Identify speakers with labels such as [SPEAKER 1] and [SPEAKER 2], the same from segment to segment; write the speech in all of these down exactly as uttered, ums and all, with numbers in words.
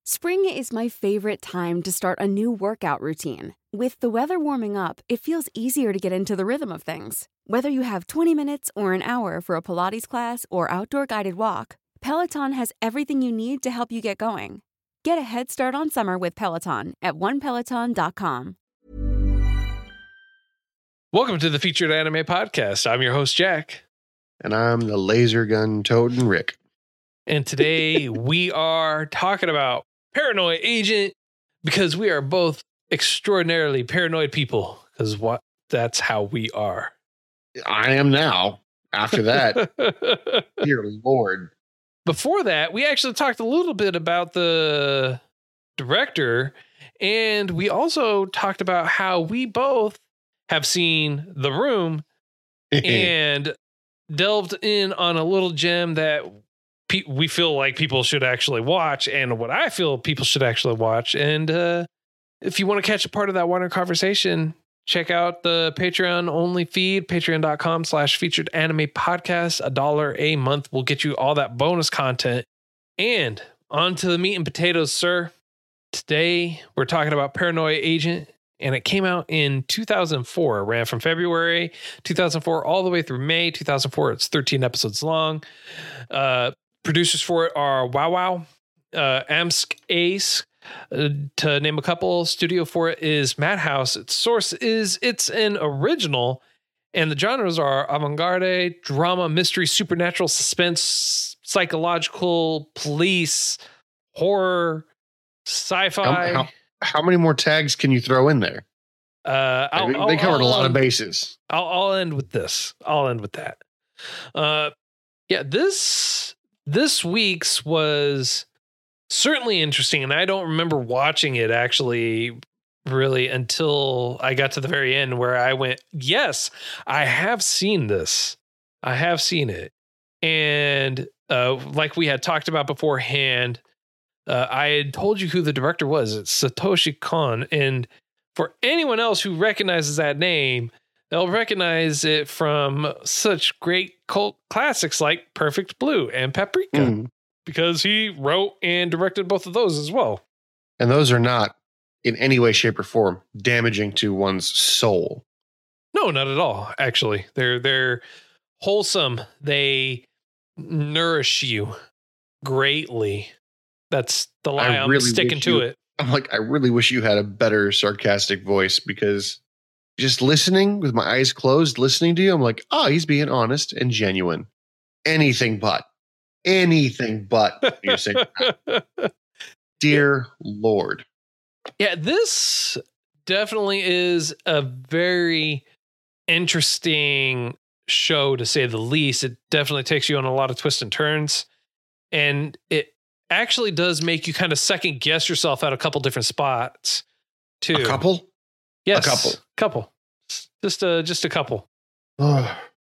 [SPEAKER 1] Spring is my favorite time to start a new workout routine. With the weather warming up, it feels easier to get into the rhythm of things. Whether you have twenty minutes or an hour for a Pilates class or outdoor guided walk, Peloton has everything you need to help you get going. Get a head start on summer with Peloton at one peloton dot com.
[SPEAKER 2] Welcome to the Featured Anime Podcast. I'm your host, Jack.
[SPEAKER 3] And I'm the laser gun toting Rick.
[SPEAKER 2] And today we are talking about Paranoid Agent because we are both extraordinarily paranoid people. Because what? That's how we are.
[SPEAKER 3] I am now. After that, dear Lord.
[SPEAKER 2] Before that, we actually talked a little bit about the director, and we also talked about how we both have seen The Room and delved in on a little gem that pe- we feel like people should actually watch, and what I feel people should actually watch. And uh, if you want to catch a part of that wider conversation, check out the Patreon only feed, patreon.com slash featured anime podcast. A dollar a month will get you all that bonus content. And on to the meat and potatoes, sir. Today, we're talking about Paranoid Agent, and it came out in two thousand four. It ran from February two thousand four all the way through May two thousand four. It's thirteen episodes long. Uh, producers for it are Wow Wow, uh, Amsk Ace, uh, to name a couple. Studio for it is Madhouse. Its source is it's an original, and the genres are avant-garde, drama, mystery, supernatural, suspense, psychological, police, horror, sci-fi.
[SPEAKER 3] How, how, how many more tags can you throw in there?
[SPEAKER 2] Uh, I'll,
[SPEAKER 3] they,
[SPEAKER 2] I'll,
[SPEAKER 3] they covered
[SPEAKER 2] I'll,
[SPEAKER 3] a lot
[SPEAKER 2] I'll,
[SPEAKER 3] of bases.
[SPEAKER 2] I'll, I'll end with this. I'll end with that. Uh, yeah, this this week's was certainly interesting, and I don't remember watching it actually really until I got to the very end, where I went, "Yes, I have seen this. I have seen it." And uh, like we had talked about beforehand, uh, I had told you who the director was. It's Satoshi Kon, and for anyone else who recognizes that name, they'll recognize it from such great cult classics like Perfect Blue and Paprika, mm. because he wrote and directed both of those as well.
[SPEAKER 3] And those are not in any way, shape, or form damaging to one's soul.
[SPEAKER 2] No, not at all. Actually, they're they're wholesome. They nourish you greatly. That's the lie. I I'm really sticking to
[SPEAKER 3] you,
[SPEAKER 2] it.
[SPEAKER 3] I'm like, I really wish you had a better sarcastic voice, because just listening with my eyes closed, listening to you, I'm like, oh, he's being honest and genuine. Anything but. Anything but. You're saying, dear Lord.
[SPEAKER 2] Yeah, this definitely is a very interesting show, to say the least. It definitely takes you on a lot of twists and turns, and it actually does make you kind of second guess yourself at a couple different spots too.
[SPEAKER 3] A couple?
[SPEAKER 2] Yes.
[SPEAKER 3] A couple.
[SPEAKER 2] Couple. Just a just a couple. I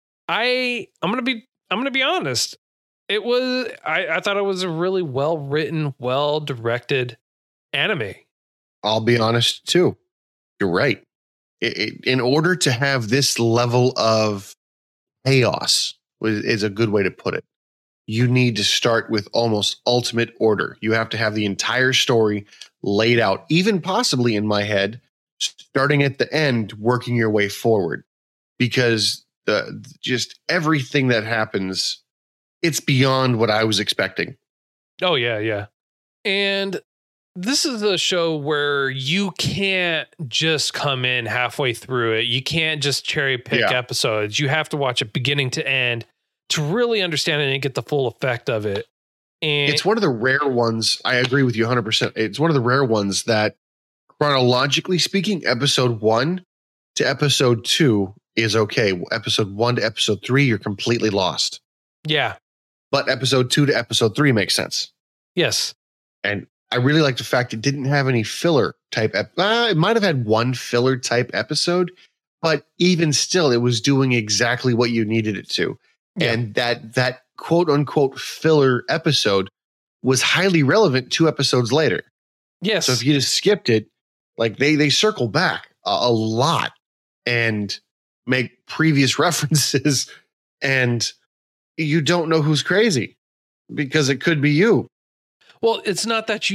[SPEAKER 2] I'm gonna be I'm gonna be honest. It was I, I thought it was a really well written, well directed anime.
[SPEAKER 3] I'll be honest too. You're right. It, it, in order to have this level of chaos, is a good way to put it, you need to start with almost ultimate order. You have to have the entire story laid out, even possibly in my head, starting at the end, working your way forward, because the just everything that happens, it's beyond what I was expecting.
[SPEAKER 2] Oh yeah, yeah. And this is a show where you can't just come in halfway through it. You can't just cherry pick yeah. episodes. You have to watch it beginning to end to really understand it and get the full effect of it. And
[SPEAKER 3] it's one of the rare ones. I agree with you one hundred percent. It's one of the rare ones that, chronologically speaking, episode one to episode two is okay. Episode one to episode three, you're completely lost.
[SPEAKER 2] Yeah.
[SPEAKER 3] But episode two to episode three makes sense.
[SPEAKER 2] Yes.
[SPEAKER 3] And I really like the fact it didn't have any filler type. Ep- uh, it might have had one filler type episode, but even still, it was doing exactly what you needed it to. Yeah. And that that quote unquote filler episode was highly relevant two episodes later.
[SPEAKER 2] Yes.
[SPEAKER 3] So if you just skipped it, like they they circle back a, a lot and make previous references, and you don't know who's crazy because it could be you.
[SPEAKER 2] Well, it's not that you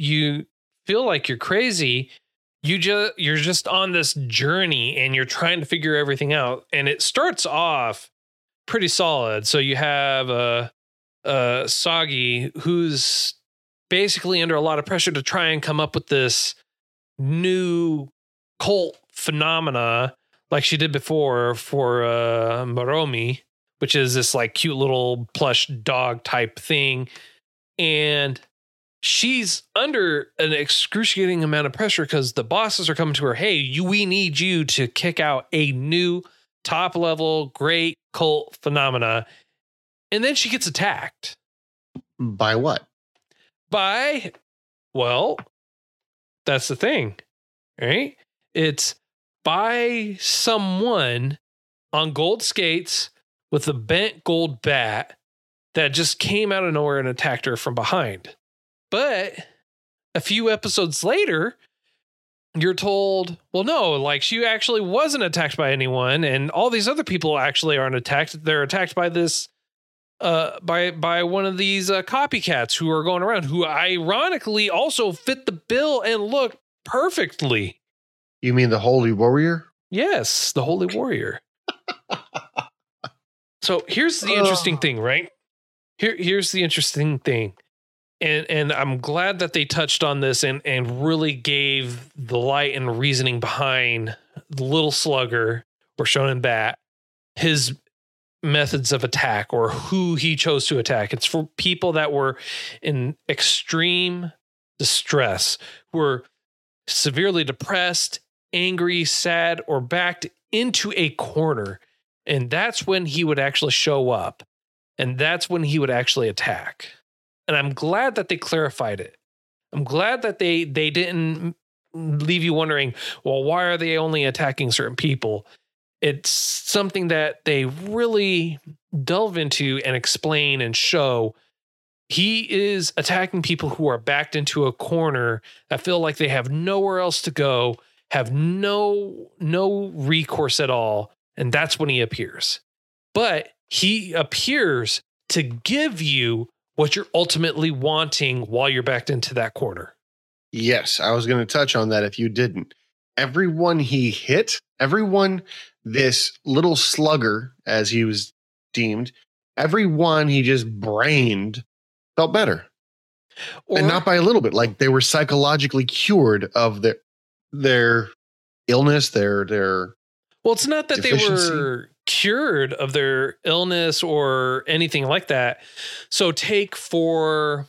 [SPEAKER 2] you feel like you're crazy, you just you're just on this journey and you're trying to figure everything out. And it starts off pretty solid. So you have a, a Sagi who's basically under a lot of pressure to try and come up with this new cult phenomena like she did before for uh, Moromi, which is this like cute little plush dog type thing. And she's under an excruciating amount of pressure because the bosses are coming to her. Hey, you, we need you to kick out a new top level, great cult phenomena. And then she gets attacked.
[SPEAKER 3] By what?
[SPEAKER 2] By, well, that's the thing, right? It's by someone on gold skates with a bent gold bat that just came out of nowhere and attacked her from behind. But a few episodes later, you're told, well, no, like she actually wasn't attacked by anyone. And all these other people actually aren't attacked. They're attacked by this, uh, by, by one of these uh, copycats who are going around, who ironically also fit the bill and look perfectly.
[SPEAKER 3] You mean the Holy Warrior?
[SPEAKER 2] Yes, the Holy Warrior. So here's the interesting thing, right? Here, here's the interesting thing. And and I'm glad that they touched on this and, and really gave the light and reasoning behind the little slugger or Shonen Bat, his methods of attack or who he chose to attack. It's for people that were in extreme distress, who were severely depressed, angry, sad, or backed into a corner. And that's when he would actually show up. And that's when he would actually attack. And I'm glad that they clarified it. I'm glad that they they didn't leave you wondering, well, why are they only attacking certain people? It's something that they really delve into and explain and show. He is attacking people who are backed into a corner that feel like they have nowhere else to go, have no no recourse at all. And that's when he appears. But he appears to give you what you're ultimately wanting while you're backed into that corner.
[SPEAKER 3] Yes, I was going to touch on that if you didn't. Everyone he hit, everyone, this little slugger, as he was deemed, everyone he just brained felt better. Or, and not by a little bit, like they were psychologically cured of their their illness, their their
[SPEAKER 2] Well, it's not that
[SPEAKER 3] deficiency.
[SPEAKER 2] They were cured of their illness or anything like that. So take, for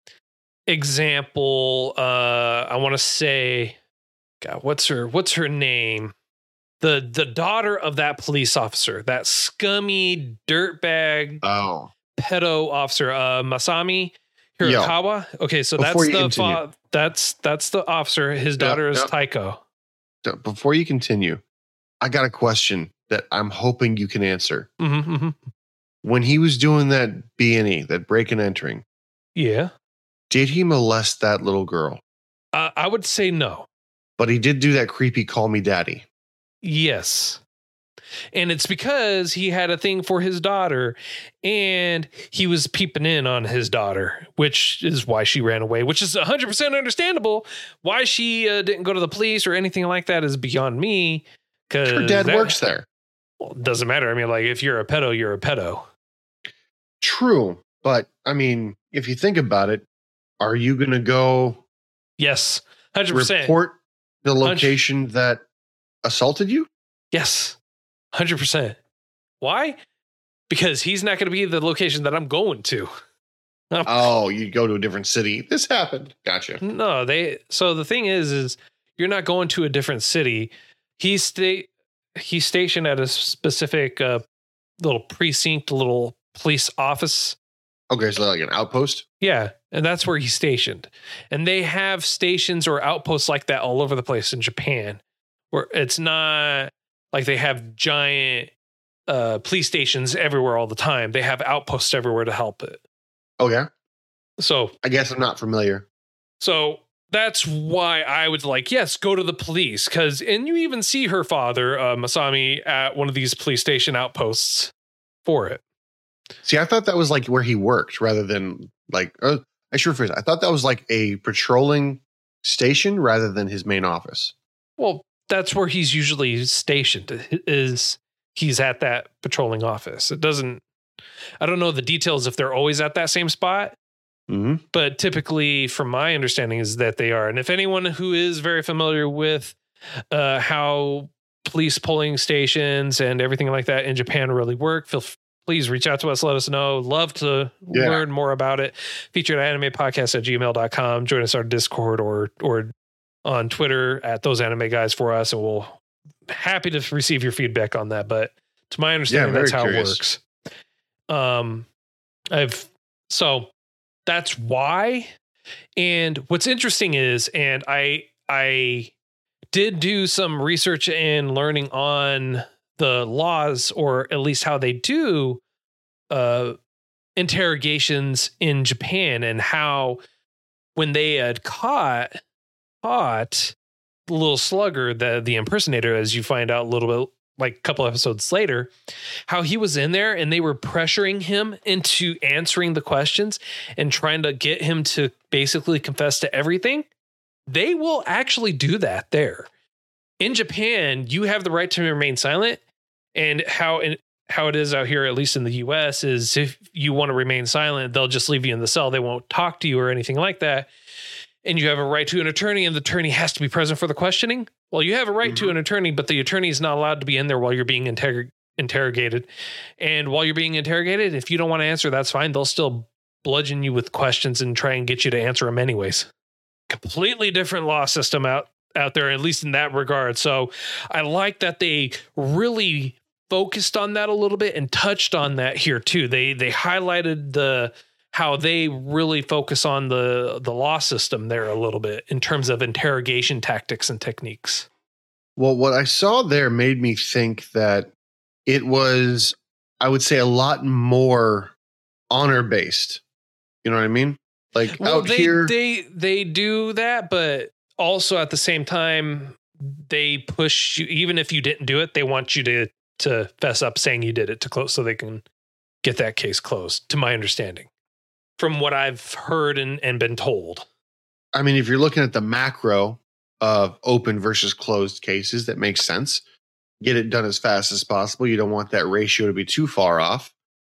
[SPEAKER 2] example, uh, I want to say, God, what's her, what's her name? The, the daughter of that police officer, that scummy dirtbag
[SPEAKER 3] oh.
[SPEAKER 2] pedo officer, uh, Masami Hirakawa. Yo, okay. So that's the, fa- that's, that's the officer. His daughter yep, is yep. Taiko.
[SPEAKER 3] Before you continue, I got a question that I'm hoping you can answer.
[SPEAKER 2] Mm-hmm, mm-hmm.
[SPEAKER 3] When he was doing that B and E, that break and entering,
[SPEAKER 2] yeah,
[SPEAKER 3] did he molest that little girl?
[SPEAKER 2] Uh, I would say no.
[SPEAKER 3] But he did do that creepy call me daddy.
[SPEAKER 2] Yes. And it's because he had a thing for his daughter and he was peeping in on his daughter, which is why she ran away, which is one hundred percent understandable. Why she uh, didn't go to the police or anything like that is beyond me. Because
[SPEAKER 3] her dad that, works there.
[SPEAKER 2] Well, it doesn't matter. I mean, like, if you're a pedo, you're a pedo.
[SPEAKER 3] True. But, I mean, if you think about it, are you going to go...
[SPEAKER 2] Yes, one hundred percent.
[SPEAKER 3] Report the location that assaulted you?
[SPEAKER 2] Yes, one hundred percent. Why? Because he's not going to be the location that I'm going to.
[SPEAKER 3] Oh, you go to a different city. This happened. Gotcha.
[SPEAKER 2] No, they... So the thing is, is you're not going to a different city. He's sta- he's stationed at a specific uh, little precinct, little police office.
[SPEAKER 3] Okay, so like an outpost?
[SPEAKER 2] Yeah, and that's where he's stationed. And they have stations or outposts like that all over the place in Japan, where it's not like they have giant uh, police stations everywhere all the time. They have outposts everywhere to help it.
[SPEAKER 3] Oh, yeah?
[SPEAKER 2] So
[SPEAKER 3] I guess I'm not familiar.
[SPEAKER 2] So... That's why I was like, yes, go to the police. Because, and you even see her father, uh, Masami, at one of these police station outposts for it.
[SPEAKER 3] See, I thought that was like where he worked rather than like, uh, I should rephrase it. I thought that was like a patrolling station rather than his main office.
[SPEAKER 2] Well, that's where he's usually stationed, is he's at that patrolling office. It doesn't, I don't know the details if they're always at that same spot,
[SPEAKER 3] Mm-hmm.
[SPEAKER 2] but typically from my understanding is that they are. And if anyone who is very familiar with uh, how police polling stations and everything like that in Japan really work, feel please reach out to us. Let us know. Love to
[SPEAKER 3] Yeah.
[SPEAKER 2] learn more about it. Featured anime podcast at gmail dot com. Join us on our Discord or, or on Twitter at those anime guys for us. And we'll happy to receive your feedback on that. But to my understanding,
[SPEAKER 3] Yeah,
[SPEAKER 2] that's
[SPEAKER 3] very
[SPEAKER 2] how
[SPEAKER 3] curious.
[SPEAKER 2] it works. Um, I've, so that's why. And what's interesting is, and I, I did do some research and learning on the laws, or at least how they do uh, interrogations in Japan, and how when they had caught caught the little slugger, the the impersonator, as you find out a little bit like a couple episodes later, how he was in there and they were pressuring him into answering the questions and trying to get him to basically confess to everything. They will actually do that there. In Japan, you have the right to remain silent. And how in, how it is out here, at least in the U S, is if you want to remain silent, they'll just leave you in the cell. They won't talk to you or anything like that. And you have a right to an attorney, and the attorney has to be present for the questioning. Well, you have a right
[SPEAKER 3] Mm-hmm.
[SPEAKER 2] to an attorney, but the attorney is not allowed to be in there while you're being interrogated. interrogated. And while you're being interrogated, if you don't want to answer, that's fine. They'll still bludgeon you with questions and try and get you to answer them anyways. Completely different law system out, out there, at least in that regard. So I like that they really focused on that a little bit and touched on that here too. They, they highlighted the, how they really focus on the, the law system there a little bit in terms of interrogation tactics and techniques.
[SPEAKER 3] Well, what I saw there made me think that it was, I would say, a lot more honor based. You know what I mean? Like
[SPEAKER 2] Well,
[SPEAKER 3] out
[SPEAKER 2] they,
[SPEAKER 3] here,
[SPEAKER 2] they, they do that, but also at the same time, they push you, even if you didn't do it, they want you to, to fess up saying you did it to close so they can get that case closed, to my understanding, from what I've heard and, and been told.
[SPEAKER 3] I mean, if you're looking at the macro of open versus closed cases, that makes sense. Get it done as fast as possible. You don't want that ratio to be too far off.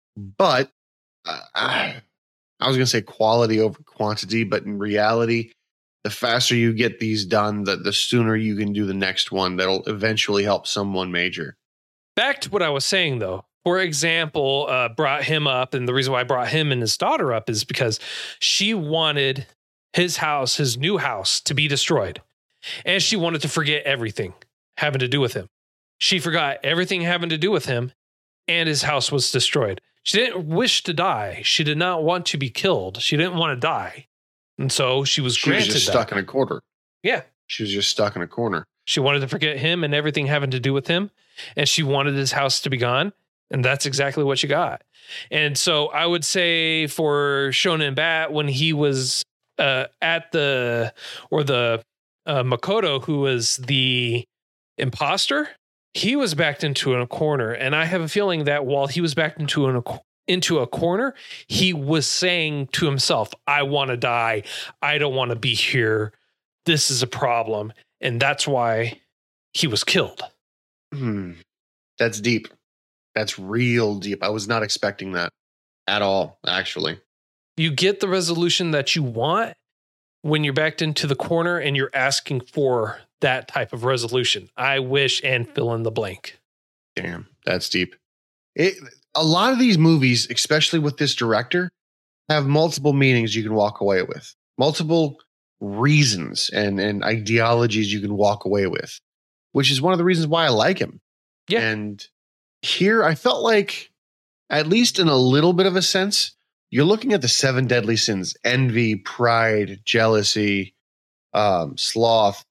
[SPEAKER 3] But uh, I was going to say quality over quantity, but in reality, the faster you get these done, the, the sooner you can do the next one that'll eventually help someone major.
[SPEAKER 2] Back to what I was saying, though. For example, uh, brought him up, and the reason why I brought him and his daughter up is because she wanted his house, his new house, to be destroyed. And she wanted to forget everything having to do with him. She forgot everything having to do with him, and his house was destroyed. She didn't wish to die. She did not want to be killed. She didn't want to die. And so she was
[SPEAKER 3] She was
[SPEAKER 2] granted
[SPEAKER 3] just
[SPEAKER 2] that.
[SPEAKER 3] stuck in a corner.
[SPEAKER 2] Yeah.
[SPEAKER 3] She was just stuck in a corner.
[SPEAKER 2] She wanted to forget him and everything having to do with him. And she wanted his house to be gone. And that's exactly what she got. And so I would say for Shonen Bat, when he was uh, at the, or the uh, Makoto, who was the imposter, he was backed into a corner. And I have a feeling that while he was backed into an, into a corner, he was saying to himself, I want to die. I don't want to be here. This is a problem. And that's why he was killed.
[SPEAKER 3] Hmm. That's deep. That's real deep. I was not expecting that at all, actually.
[SPEAKER 2] You get the resolution that you want when you're backed into the corner and you're asking for that type of resolution. I wish, and fill in the blank.
[SPEAKER 3] Damn, that's deep. It, a lot of these movies, especially with this director, have multiple meanings you can walk away with, multiple reasons and, and ideologies you can walk away with, which is one of the reasons why I like him.
[SPEAKER 2] Yeah.
[SPEAKER 3] And here I felt like, at least in a little bit of a sense, you're looking at the seven deadly sins: envy, pride, jealousy, um, sloth,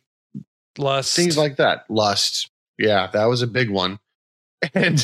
[SPEAKER 2] Lust.
[SPEAKER 3] things like that. Lust. Yeah, that was a big one. And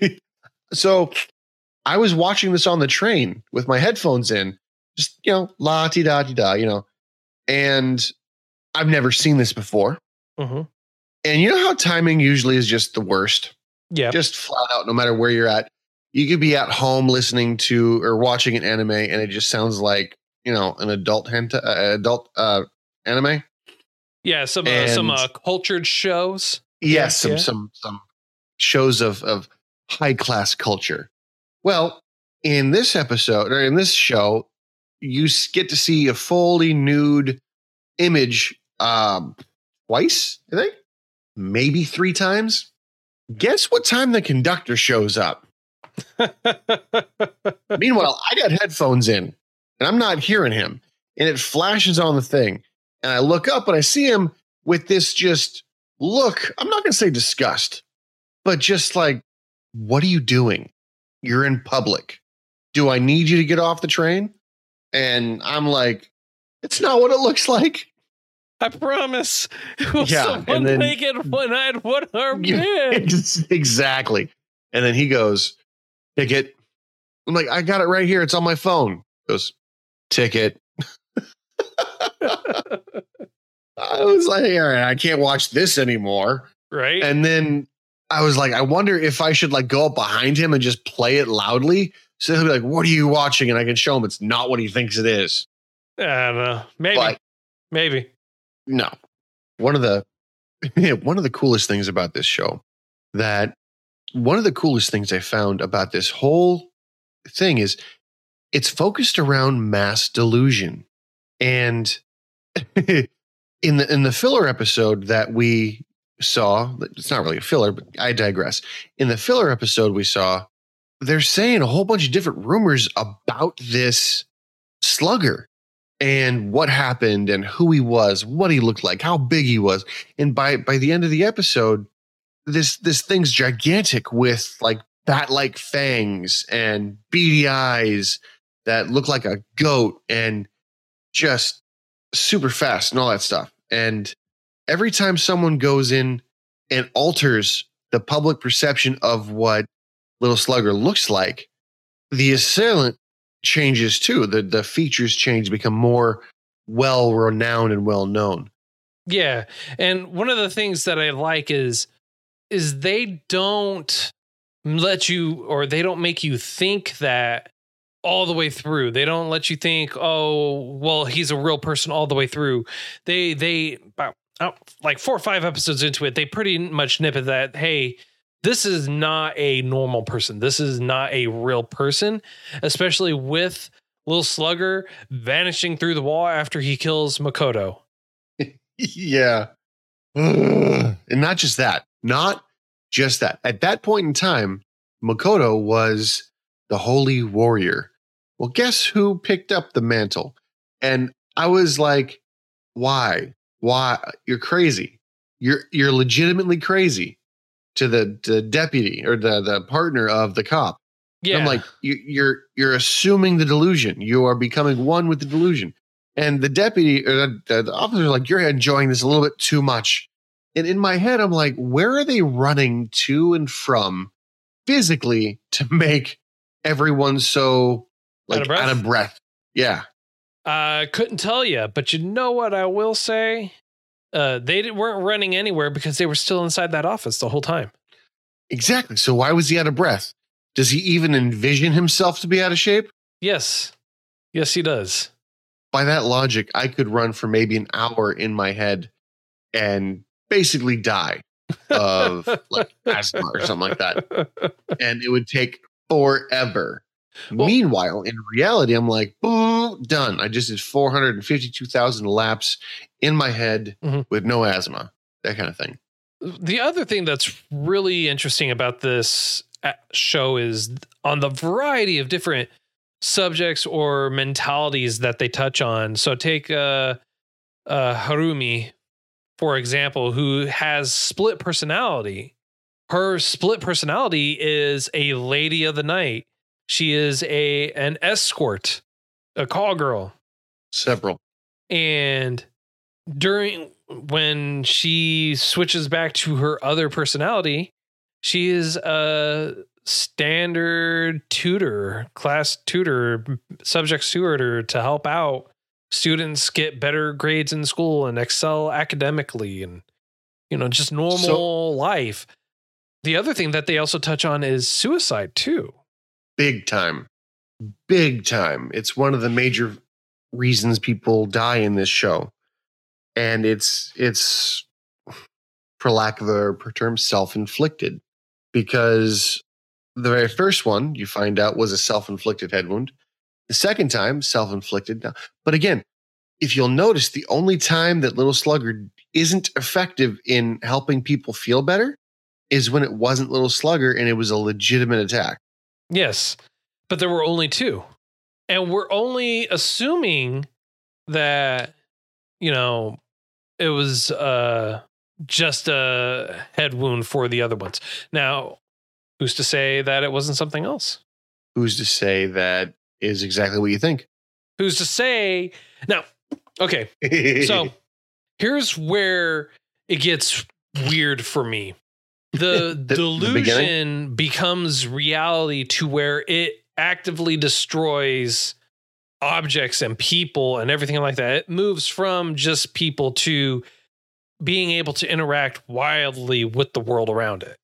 [SPEAKER 3] so I was watching this on the train with my headphones in, just, you know, la ti da ti da, you know, and I've never seen this before.
[SPEAKER 2] Mm-hmm.
[SPEAKER 3] And you know how timing usually is just the worst?
[SPEAKER 2] Yeah.
[SPEAKER 3] Just flat out, no matter where you're at. You could be at home listening to or watching an anime and it just sounds like you know, an adult henta, uh, adult uh, anime.
[SPEAKER 2] Yeah, some uh,
[SPEAKER 3] And-
[SPEAKER 2] some uh, cultured shows.
[SPEAKER 3] Yes, some
[SPEAKER 2] Yeah.
[SPEAKER 3] some some shows of of high class culture. Well, in this episode or in this show, you s- get to see a fully nude image um, twice, I think, maybe three times. Guess what time the conductor shows up? Meanwhile, I got headphones in and I'm not hearing him, and it flashes on the thing, and I look up and I see him with this just look. I'm not going to say disgust, but just like, what are you doing? You're in public. Do I need you to get off the train? And I'm like, it's not what it looks like.
[SPEAKER 2] I promise. It was
[SPEAKER 3] Yeah,
[SPEAKER 2] someone
[SPEAKER 3] and then-
[SPEAKER 2] naked one eyed, one armed
[SPEAKER 3] Yeah,
[SPEAKER 2] man.
[SPEAKER 3] ex- exactly. And then he goes, ticket. I'm like, I got it right here. It's on my phone. He goes, ticket. I was like, all right, I can't watch this anymore.
[SPEAKER 2] Right?
[SPEAKER 3] And then I was like, I wonder if I should like go up behind him and just play it loudly. So he'll be like, what are you watching? And I can show him it's not what he thinks it is.
[SPEAKER 2] I don't know. Maybe.
[SPEAKER 3] But
[SPEAKER 2] Maybe.
[SPEAKER 3] no. One of the one of the coolest things about this show, that one of the coolest things I found about this whole thing is it's focused around mass delusion. And in the in the filler episode that we saw, it's not really a filler, but I digress. In the filler episode we saw, they're saying a whole bunch of different rumors about this slugger and what happened and who he was, what he looked like, how big he was. And by by the end of the episode, this this thing's gigantic with like bat-like fangs and beady eyes that look like a goat and just super fast and all that stuff. And every time someone goes in and alters the public perception of what Little Slugger looks like, the assailant changes too. The the features change, become more well renowned and well known.
[SPEAKER 2] Yeah. And one of the things that I like is is they don't let you, or they don't make you think that all the way through. They don't let you think, oh, well, he's a real person all the way through. They they about oh, like four or five episodes into it, they pretty much nip at that. Hey, this is not a normal person. This is not a real person, especially with Little Slugger vanishing through the wall after he kills Makoto.
[SPEAKER 3] Yeah. Ugh. And not just that. Not just that. At that point in time, Makoto was the holy warrior. Well, guess who picked up the mantle? And I was like, why? Why? You're crazy. You're you're legitimately crazy. To the, the deputy or the, the partner of the cop.
[SPEAKER 2] Yeah.
[SPEAKER 3] I'm like, you, you're you're assuming the delusion. You are becoming one with the delusion. And the deputy or the, the officer is like, you're enjoying this a little bit too much. And in my head, I'm like, where are they running to and from physically to make everyone so like
[SPEAKER 2] Out of breath?
[SPEAKER 3] out of breath? Yeah.
[SPEAKER 2] I couldn't tell you, but you know what I will say? Uh, they didn't, weren't running anywhere because they were still inside that office the whole time.
[SPEAKER 3] Exactly. So why was he out of breath? Does he even envision himself to be out of shape?
[SPEAKER 2] Yes. Yes, he does.
[SPEAKER 3] By that logic, I could run for maybe an hour in my head and basically die of like asthma or something like that. And it would take forever.
[SPEAKER 2] Well-
[SPEAKER 3] Meanwhile, in reality, I'm like, boom, done. I just did four hundred fifty-two thousand laps in my head
[SPEAKER 2] Mhm.
[SPEAKER 3] with no asthma, that kind of thing.
[SPEAKER 2] The other thing that's really interesting about this uh, show is on the variety of different subjects or mentalities that they touch on. So take uh, uh, Harumi, for example, who has split personality. Her split personality is a lady of the night. She is a an escort, a call girl.
[SPEAKER 3] Several.
[SPEAKER 2] And during when she switches back to her other personality, she is a standard tutor, class tutor, subject tutor to help out students get better grades in school and excel academically and, you know, just normal
[SPEAKER 3] So-
[SPEAKER 2] life. The other thing that they also touch on is suicide too.
[SPEAKER 3] Big time. Big time. It's one of the major reasons people die in this show. And it's, it's, for lack of a better term, self-inflicted. Because the very first one you find out was a self-inflicted head wound. The second time, self-inflicted. But again, if you'll notice, the only time that Little Slugger isn't effective in helping people feel better is when it wasn't Little Slugger and it was a legitimate attack.
[SPEAKER 2] Yes, but there were only two. And we're only assuming that, you know, it was uh, just a head wound for the other ones. Now, who's to say that it wasn't something else?
[SPEAKER 3] Who's to say that is exactly what you think?
[SPEAKER 2] Who's to say? Now, okay, so here's where it gets weird for me. The,
[SPEAKER 3] The- the
[SPEAKER 2] delusion becomes reality to where it actively destroys objects and people and everything like that. It moves from just people to being able to interact wildly with the world around it.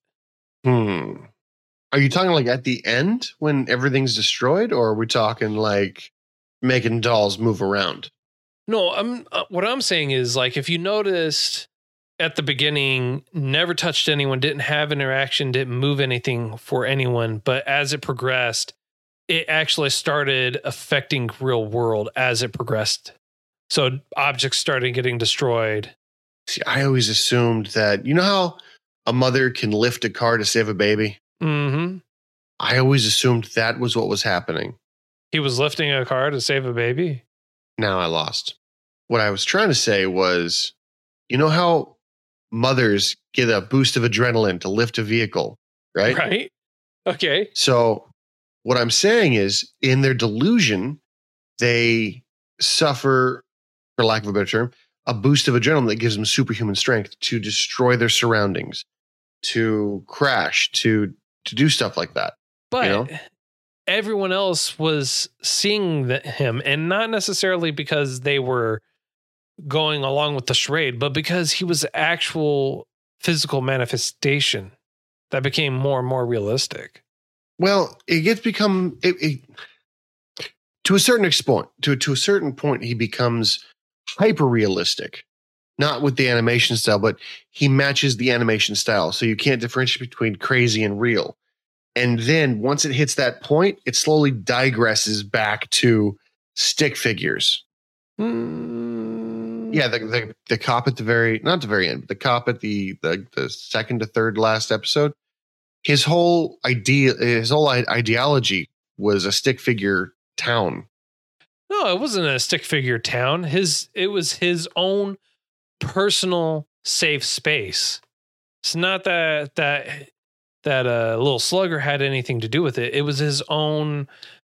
[SPEAKER 3] Hmm. Are you talking like at the end when everything's destroyed, or are we talking like making dolls move around?
[SPEAKER 2] No, I'm uh, what I'm saying is, like, if you noticed at the beginning, never touched anyone, didn't have interaction, didn't move anything for anyone, but as it progressed, it actually started affecting real world as it progressed. So objects started getting destroyed.
[SPEAKER 3] See, I always assumed that, you know how a mother can lift a car to save a baby?
[SPEAKER 2] Mm-hmm.
[SPEAKER 3] I always assumed that was what was happening.
[SPEAKER 2] He was lifting a car to save a baby.
[SPEAKER 3] Now I lost. What I was trying to say was, you know how mothers get a boost of adrenaline to lift a vehicle, right?
[SPEAKER 2] Right. Okay.
[SPEAKER 3] So what I'm saying is, in their delusion, they suffer, for lack of a better term, a boost of adrenaline that gives them superhuman strength to destroy their surroundings, to crash, to to do stuff like that.
[SPEAKER 2] But
[SPEAKER 3] You know?
[SPEAKER 2] everyone else was seeing the, him, and not necessarily because they were going along with the charade, but because he was actual physical manifestation that became more and more realistic.
[SPEAKER 3] Well, it gets become it, it, to a certain extent. To to a certain point, he becomes hyper realistic, not with the animation style, but he matches the animation style. So you can't differentiate between crazy and real. And then once it hits that point, it slowly digresses back to stick figures.
[SPEAKER 2] Mm.
[SPEAKER 3] Yeah, the, the the cop at the very not the very end, but the cop at the the the second to third last episode. His whole idea, his whole i- ideology was a stick figure town.
[SPEAKER 2] No, it wasn't a stick figure town. His it was his own personal safe space. It's not that that that uh, Little Slugger had anything to do with it. It was his own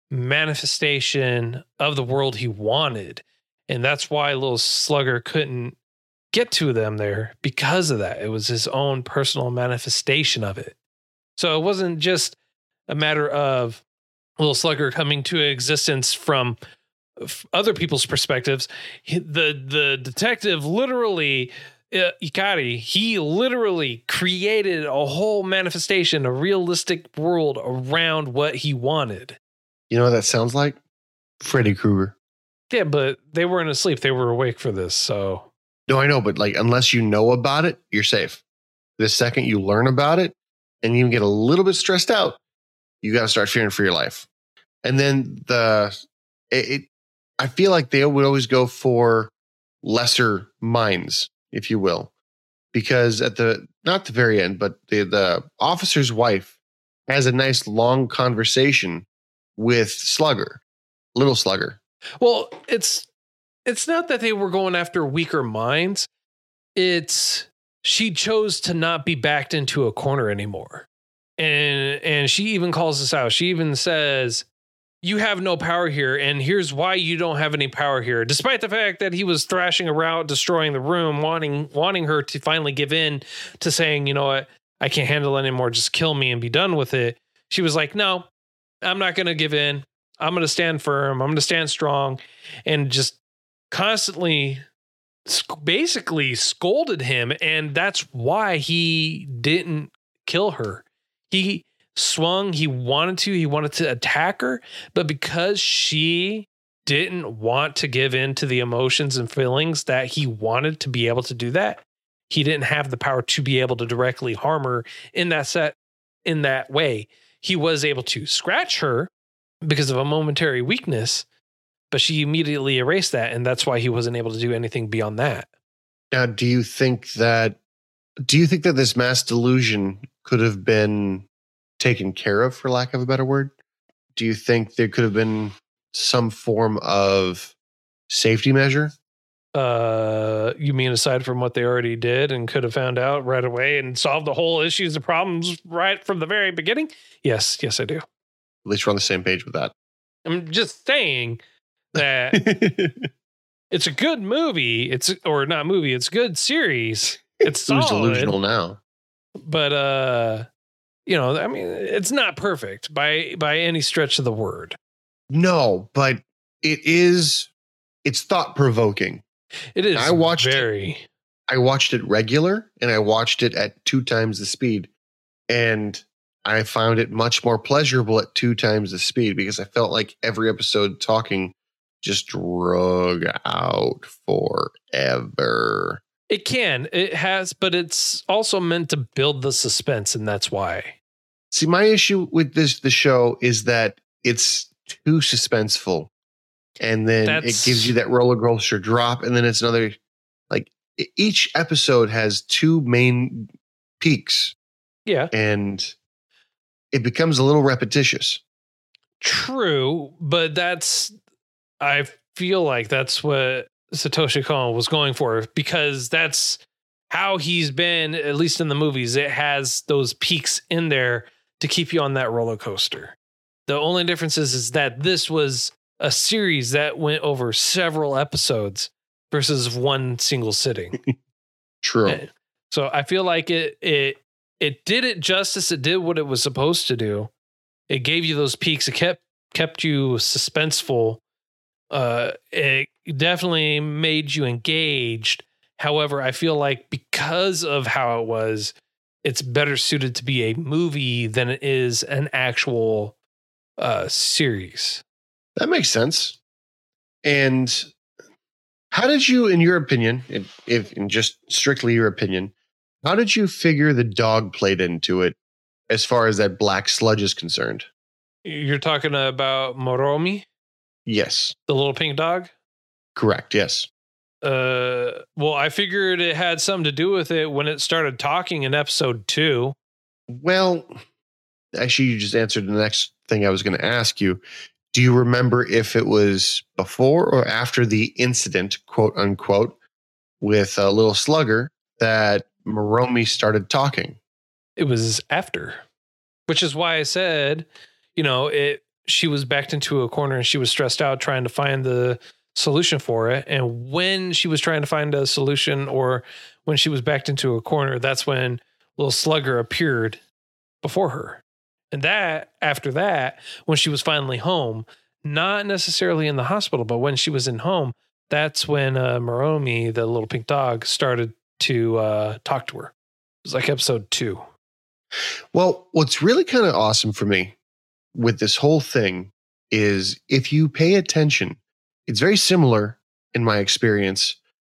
[SPEAKER 2] manifestation of the world he wanted, and that's why Little Slugger couldn't get to them there because of that. It was his own personal manifestation of it. So it wasn't just a matter of Little Slugger coming to existence from f- other people's perspectives. He- The the detective literally, uh, Ikari, he literally created a whole manifestation, a realistic world around what he wanted.
[SPEAKER 3] You know what that sounds like? Freddy Krueger.
[SPEAKER 2] Yeah, but they weren't asleep. They were awake for this. So
[SPEAKER 3] No, I know, but like unless you know about it, you're safe. The second you learn about it and you get a little bit stressed out, you got to start fearing for your life. And then the it, it I feel like they would always go for lesser minds, if you will, because at the not the very end, but the the officer's wife has a nice long conversation with Slugger, Little Slugger.
[SPEAKER 2] well, it's it's not that they were going after weaker minds. It's she chose to not be backed into a corner anymore. And and she even calls this out. She even says, "You have no power here, and here's why you don't have any power here." Despite the fact that he was thrashing around, destroying the room, wanting wanting her to finally give in to saying, "You know what? I can't handle it anymore. Just kill me and be done with it." She was like, "No, I'm not going to give in. I'm going to stand firm. I'm going to stand strong," and just constantly sc- basically scolded him. And that's why he didn't kill her. He swung, he wanted to, he wanted to attack her, but because she didn't want to give in to the emotions and feelings that he wanted to be able to do that, he didn't have the power to be able to directly harm her in that set in that way. He was able to scratch her because of a momentary weakness, but she immediately erased that. And that's why he wasn't able to do anything beyond that.
[SPEAKER 3] Now, do you think that, do you think that this mass delusion could have been taken care of, for lack of a better word? Do you think there could have been some form of safety measure?
[SPEAKER 2] Uh, you mean aside from what they already did and could have found out right away and solved the whole issues and problems right from the very beginning? Yes, yes, I do.
[SPEAKER 3] At least we're on the same page with that.
[SPEAKER 2] I'm just saying that it's a good movie. It's or not movie. It's a good series. It's solid.
[SPEAKER 3] Who's delusional now?
[SPEAKER 2] But uh, you know, I mean, it's not perfect by by any stretch of the word.
[SPEAKER 3] No, but it is. It's thought provoking.
[SPEAKER 2] It is.
[SPEAKER 3] I watched
[SPEAKER 2] very.
[SPEAKER 3] It, I watched it regular, and I watched it at two times the speed, and I found it much more pleasurable at two times the speed because I felt like every episode talking just drug out forever.
[SPEAKER 2] It can. It has, but it's also meant to build the suspense, and that's why.
[SPEAKER 3] See, my issue with this the show is that it's too suspenseful. And then That's, it gives you that roller coaster drop. And then it's another, like each episode has two main peaks.
[SPEAKER 2] Yeah.
[SPEAKER 3] And it becomes a little repetitious.
[SPEAKER 2] True. But that's, I feel like that's what Satoshi Kon was going for, because that's how he's been, at least in the movies. It has those peaks in there to keep you on that roller coaster. The only difference is, is that this was a series that went over several episodes versus one single sitting.
[SPEAKER 3] True.
[SPEAKER 2] So I feel like it it it did it justice. It did what it was supposed to do. It gave you those peaks. It kept kept you suspenseful. Uh, it definitely made you engaged. However, I feel like because of how it was, it's better suited to be a movie than it is an actual uh, series.
[SPEAKER 3] That makes sense. And how did you, in your opinion, if, if in just strictly your opinion, how did you figure the dog played into it as far as that black sludge is concerned?
[SPEAKER 2] You're talking about Moromi?
[SPEAKER 3] Yes.
[SPEAKER 2] The little pink dog?
[SPEAKER 3] Correct, yes.
[SPEAKER 2] Uh, well, I figured it had something to do with it when it started talking in episode two.
[SPEAKER 3] Well, actually, you just answered the next thing I was going to ask you. Do you remember if it was before or after the incident, quote unquote, with a little slugger that Moromi started talking?
[SPEAKER 2] It was after, which is why I said, you know, it. She was backed into a corner and she was stressed out trying to find the solution for it. And when she was trying to find a solution, or when she was backed into a corner, that's when little slugger appeared before her. And that, after that, when she was finally home, not necessarily in the hospital, but when she was in home, that's when uh, Moromi, the little pink dog, started to uh, talk to her. It was like episode two.
[SPEAKER 3] Well, what's really kind of awesome for me with this whole thing is if you pay attention, it's very similar in my experience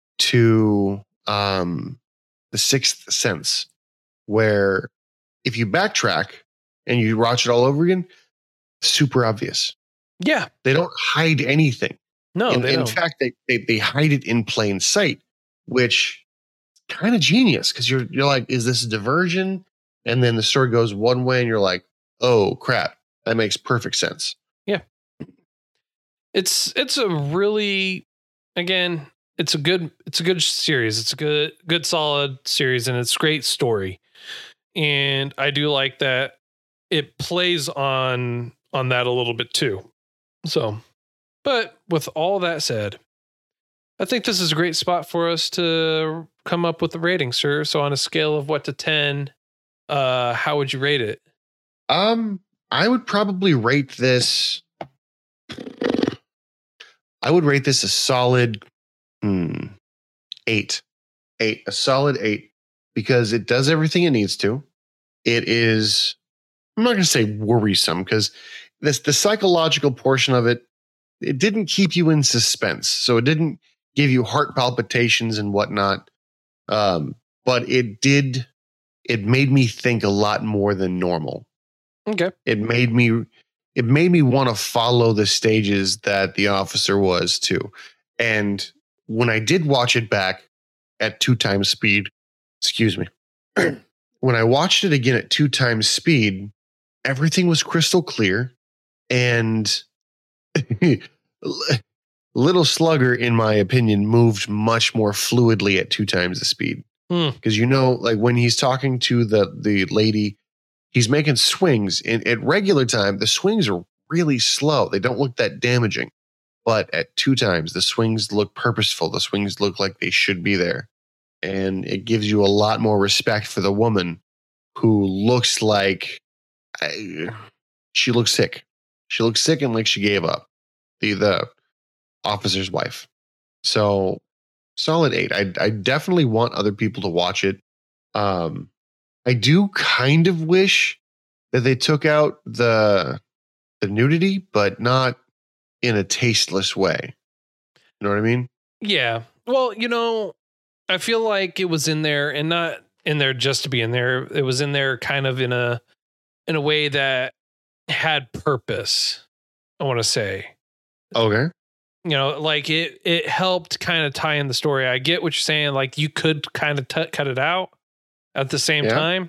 [SPEAKER 3] to um, The Sixth Sense, where if you backtrack and you watch it all over again, super obvious.
[SPEAKER 2] Yeah.
[SPEAKER 3] They don't hide anything.
[SPEAKER 2] No,
[SPEAKER 3] in,
[SPEAKER 2] they
[SPEAKER 3] in
[SPEAKER 2] don't.
[SPEAKER 3] fact, they, they they hide it in plain sight, which is kind of genius because you're you're like, is this a diversion? And then the story goes one way and you're like, oh crap, that makes perfect sense.
[SPEAKER 2] Yeah. It's it's a really, again, it's a good it's a good series. It's a good good solid series, and it's a great story. And I do like that it plays on on that a little bit too. So, but with all that said, I think this is a great spot for us to come up with a rating, sir. So on a scale of what to ten, uh, how would you rate it?
[SPEAKER 3] Um, I would probably rate this. I would rate this a solid hmm, eight. Eight. A solid eight. Because it does everything it needs to. It is, I'm not going to say worrisome, because this the psychological portion of it it didn't keep you in suspense. So it didn't give you heart palpitations and whatnot. Um, but it did, it made me think a lot more than normal.
[SPEAKER 2] Okay.
[SPEAKER 3] It made me, it made me want to follow the stages that the officer was too. And when I did watch it back at two times speed, excuse me, when I watched it again at two times speed, everything was crystal clear. And Little Slugger, in my opinion, moved much more fluidly at two times the speed. Because,
[SPEAKER 2] Hmm.
[SPEAKER 3] you know, like when he's talking to the, the lady, he's making swings. And at regular time, the swings are really slow. They don't look that damaging. But at two times, the swings look purposeful. The swings look like they should be there. And it gives you a lot more respect for the woman who looks like I, she looks sick. She looks sick and like she gave up. The the officer's wife. So solid eight. I I definitely want other people to watch it. Um, I do kind of wish that they took out the the nudity, but not in a tasteless way. You know what I mean?
[SPEAKER 2] Yeah. Well, you know, I feel like it was in there and not in there just to be in there. It was in there kind of in a in a way that had purpose, I want to say.
[SPEAKER 3] Okay.
[SPEAKER 2] You know, like it it helped kind of tie in the story. I get what you're saying. Like you could kind of t- cut it out at the same
[SPEAKER 3] Yeah.
[SPEAKER 2] time,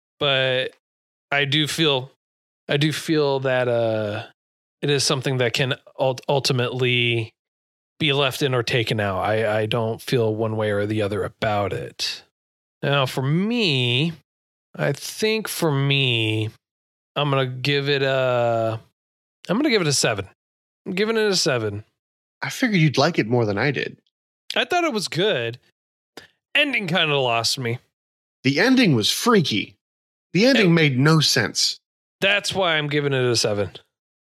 [SPEAKER 2] but I do feel I do feel that uh it is something that can ult- ultimately be left in or taken out. I I don't feel one way or the other about it. Now, for me, I think for me, I'm gonna give it a I'm gonna give it a seven. I'm giving it a seven.
[SPEAKER 3] I figured you'd like it more than I did.
[SPEAKER 2] I thought it was good. Ending kind of lost me.
[SPEAKER 3] The ending was freaky. The ending
[SPEAKER 2] It-
[SPEAKER 3] made no sense.
[SPEAKER 2] That's why I'm giving it a seven.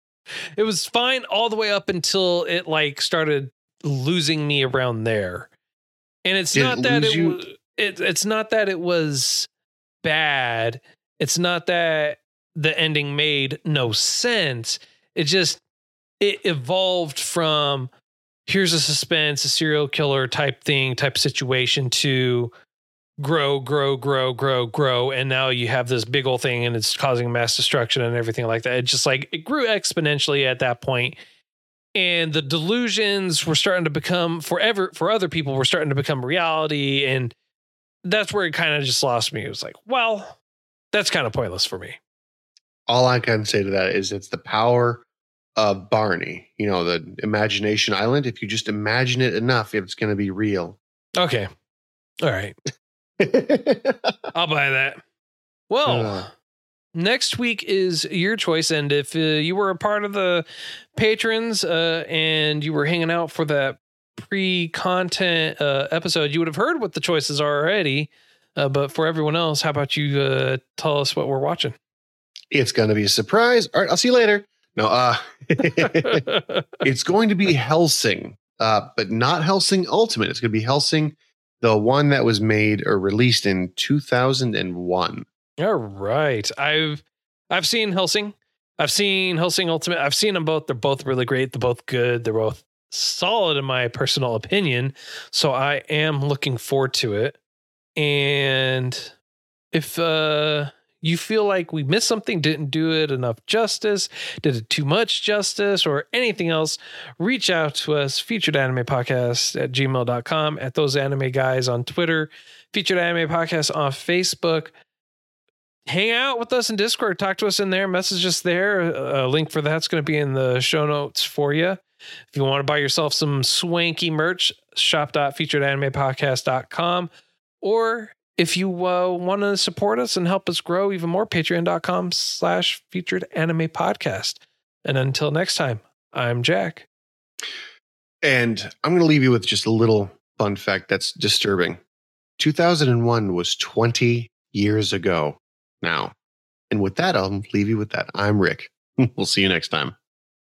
[SPEAKER 2] It was fine all the way up until it like started losing me around there. And it's
[SPEAKER 3] Did
[SPEAKER 2] not
[SPEAKER 3] it
[SPEAKER 2] that
[SPEAKER 3] lose
[SPEAKER 2] it
[SPEAKER 3] you?
[SPEAKER 2] was it, it's not that it was bad. It's not that the ending made no sense. It just it evolved from here's a suspense, a serial killer type thing, type situation to grow, grow, grow, grow, grow. And now you have this big old thing and it's causing mass destruction and everything like that. It just like it grew exponentially at that point. And the delusions were starting to become forever for other people were starting to become reality. And that's where it kind of just lost me. It was like, well, that's kind of pointless for me.
[SPEAKER 3] All I can say to that is it's the power of Barney. You know, the imagination island. If you just imagine it enough, it's going to be real.
[SPEAKER 2] Okay. All right. I'll buy that. Well,
[SPEAKER 3] Uh.
[SPEAKER 2] next week is your choice. And if uh, you were a part of the patrons uh, and you were hanging out for that pre-content uh, episode, you would have heard what the choices are already. Uh, but for everyone else, how about you uh, tell us what we're watching?
[SPEAKER 3] It's going to be a surprise. All right, I'll see you later. No, uh, it's going to be Hellsing, uh, but not Hellsing Ultimate. It's going to be Hellsing, the one that was made or released in two thousand one.
[SPEAKER 2] All right. I've I've seen Hellsing. I've seen Hellsing Ultimate. I've seen them both. They're both really great. They're both good. They're both solid in my personal opinion. So I am looking forward to it. And if uh, you feel like we missed something, didn't do it enough justice, did it too much justice, or anything else, reach out to us, featured anime podcast at gmail dot com, at those anime guys on Twitter, featured anime podcast on Facebook. Hang out with us in Discord. Talk to us in there. Message us there. A link for that's going to be in the show notes for you. If you want to buy yourself some swanky merch, shop dot featured anime podcast dot com. Or if you uh, want to support us and help us grow even more, patreon dot com slash featured anime podcast. And until next time, I'm Jack.
[SPEAKER 3] And I'm going to leave you with just a little fun fact that's disturbing. two thousand one was twenty years ago now. And with that, I'll leave you with that. I'm Rick. We'll see you next time.